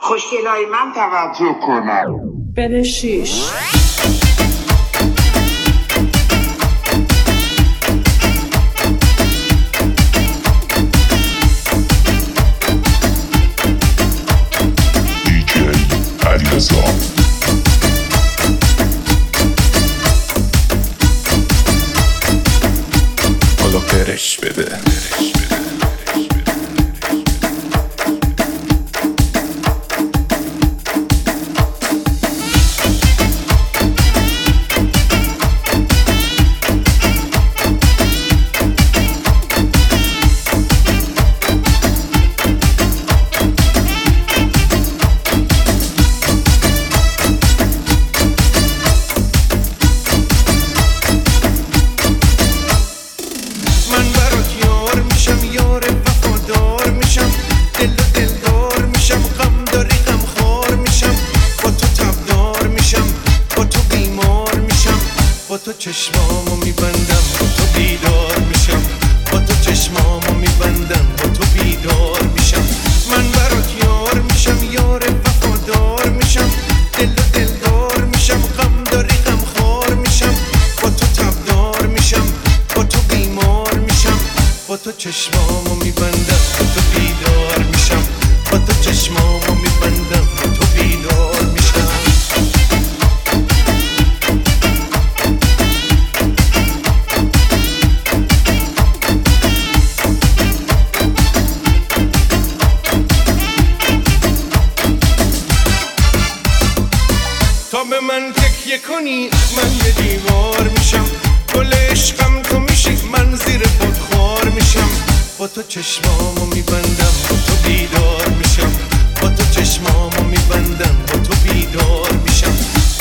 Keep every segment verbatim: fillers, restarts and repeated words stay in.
خوشگلای من توجه کنم. بده شیش. حالا برش بده. تو چشمامو میبندم با تو بیدار میشم، با تو چشمامو میبندم با تو بیدار میشم. من برات یار میشم، یار وفادار میشم، دل و دلدار میشم، غم داری غم خار میشم، با تو تبدار میشم، با تو بیمار میشم، با تو چشمامو میبندم با تو بیدار میشم، با تو چشمامو میبندم با تو بیدار میشم. تا به من تکیه کنی من یه دیوار میشم، گل عشقم تو میشی من زیر خودخوار میشم، با تو چشمامو میبندم با تو بیدار میشم، با تو چشمامو میبندم با تو بیدار میشم.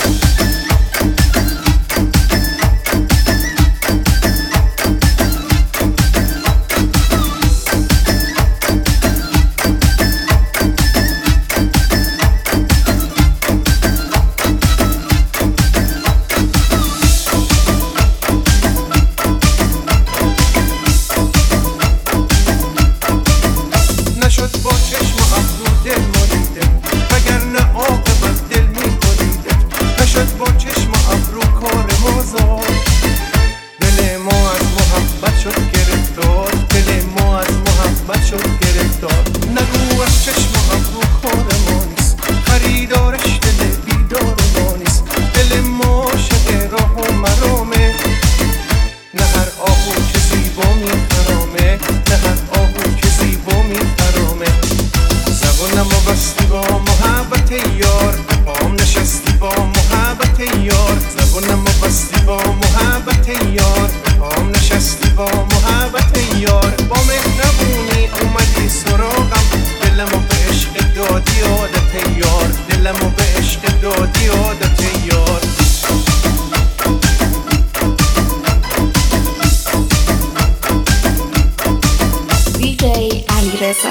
نشد با چشم و ابرو دل مالیده، وگرنه عاقبت دل می‌بریده. نشد با چشم و ابرو کار ما زاد، دل ما از محبت شد گرفتار، دل ما از محبت شد گرفتار. نگو از چشم و ابرو کار ما نیست، خریدارش دل بیدار ما نیست. دل ما عاشق راه و مرامه، نه هر آهو که زیبا می‌خرامه، نه هر آهو که زیبا می‌خرامه. زبونمو بستی با محبت یار، پام نشستی با محبت یار. زبونمو بستی با محبت یار، پام نشستی با محبت یار. با مهربونی اومدی سراغم، دلمو به عشق دادی عادت یار، دلمو به عشق دادی عادت یار. دیجی علیرضا.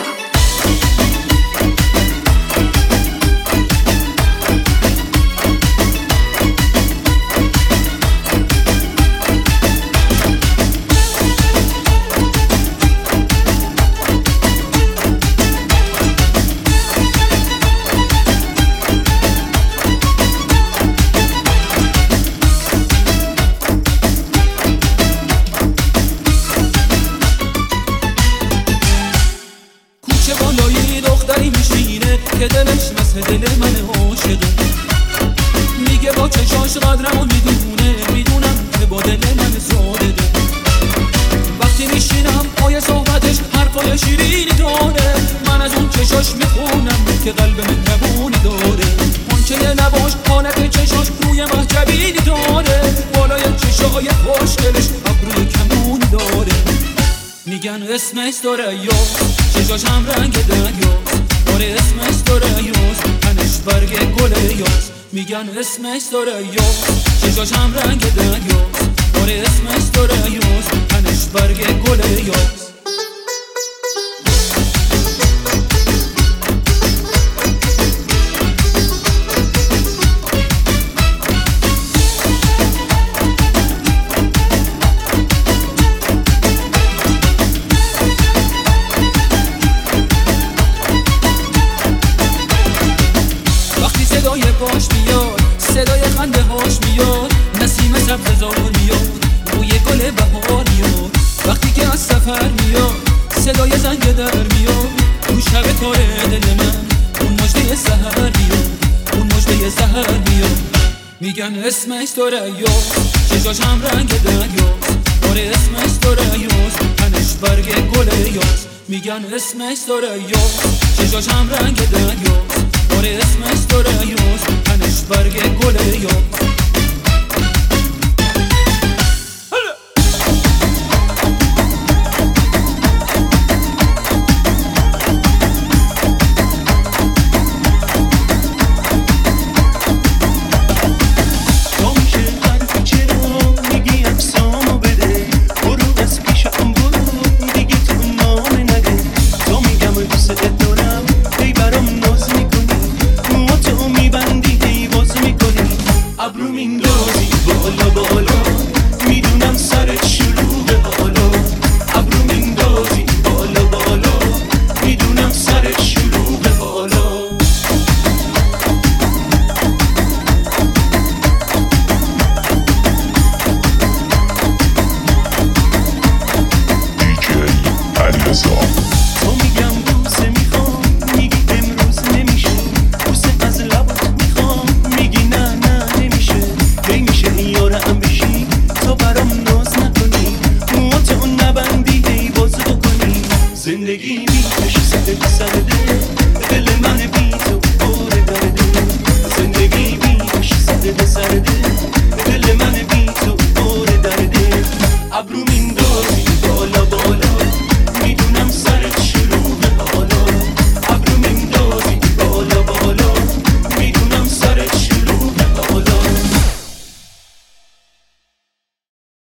کوچه بالایی دختری میشینه که دلش مثل دل من عاشقه، میگه با چشاش قدرمو میدونه، میدونم که با دل من ساده. وقتی میشینم پای صحبتش حرفای شیرینی داره، من از اون چشاش میخونم که قلب مهربونی داره. پنچه لباش حالت چشاش روی محجبینی داره، بالای چشای خوشگلش ابروی کمونی داره. میگن اسمش دریاست، چشاش هم رنگ دریاست، داره اسمش دریاست، تنش برگ گل یاست. میگن اسمش دریاست، چشاش هم رنگ دریاست، داره اسمش دریاست، تنش برگ گل یاست. هاش میاد، صدای خنده هاش میاد، نسیم سبززار میاد، بوی گل بهار میاد. وقتی که از سفر میاد صدای زنگ در میاد، اون شب تاره دل من اون مژده سحر میاد، اون مژده سحر میاد. میگن اسمش ثریاست، چشاش هم رنگ دریاست، آره اسمش ثریاست، تنش برگ گل یاست. میگن اسمش ثریاست، چشاش هم رنگ دریاست، آره اسمش ثریاست، تنش برگ گل یاست.